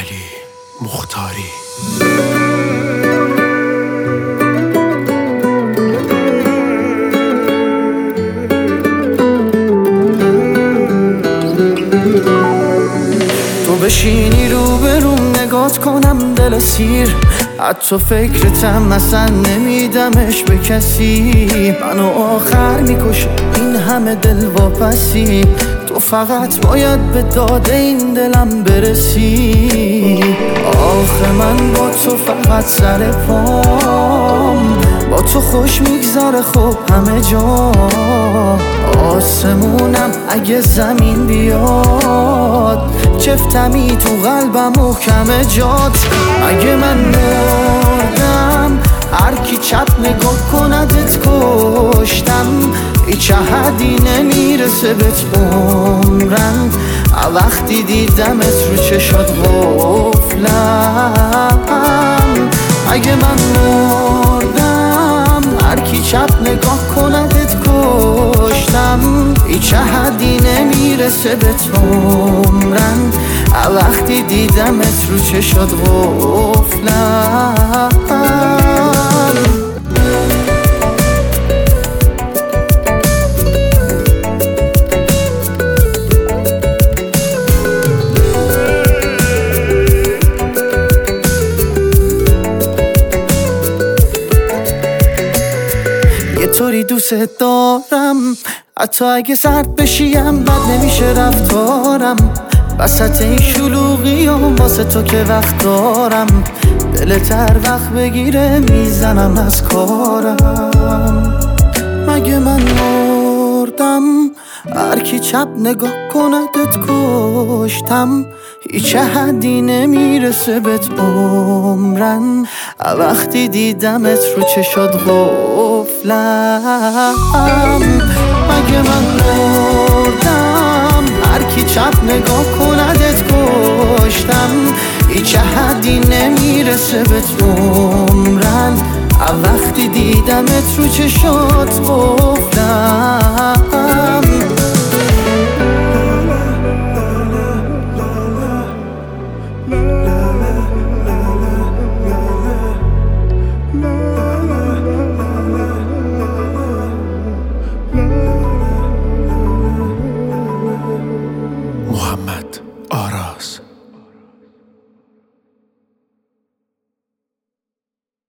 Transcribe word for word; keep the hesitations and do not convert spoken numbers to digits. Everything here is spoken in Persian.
علی مختاری. تو بشینی رو بروم نگات کنم دل سیر، حتی فکرتم اصلا نمیدمش به کسی. منو آخر میکشه این همه دل واپسی، تو فقط باید به داد این دلم برسی. آخه من با تو فقط سر پام، با تو خوش میگذره خب همه جا. آسمونم اگه زمین بیاد، چفتمی تو قلبم محکم جات. اگه من مردم هر کی چپ نگاه کندت کشتم، هیچ حدی نمیرسه بهت عمرن. وقتی دیدمت رو چشات غفلم. اگه من مردم هر کی چپ نگاه کندت کشتم، هیچ حدی نمیرسه بهت عمرن. وقتی دیدمت رو چشات غفلم. یه طوری دوست دارم حتی اگه سرد بشیم بد نمیشه رفتارم. وسط این شلوغی و واسه تو که وقت دارم، دلت هر وقت بگیره میزنم از کارم. مگه من مردم هر کی چپ نگاه کندت کشتم، هیچ حدی نمیرسه بهت عمرن. وقتی دیدمت رو چشات غفلم. مگه من مردم هر کی چپ نگاه کندت کشتم، هیچ حدی نمیرسه بهت عمرن. وقتی دیدمت رو چشات غفلم.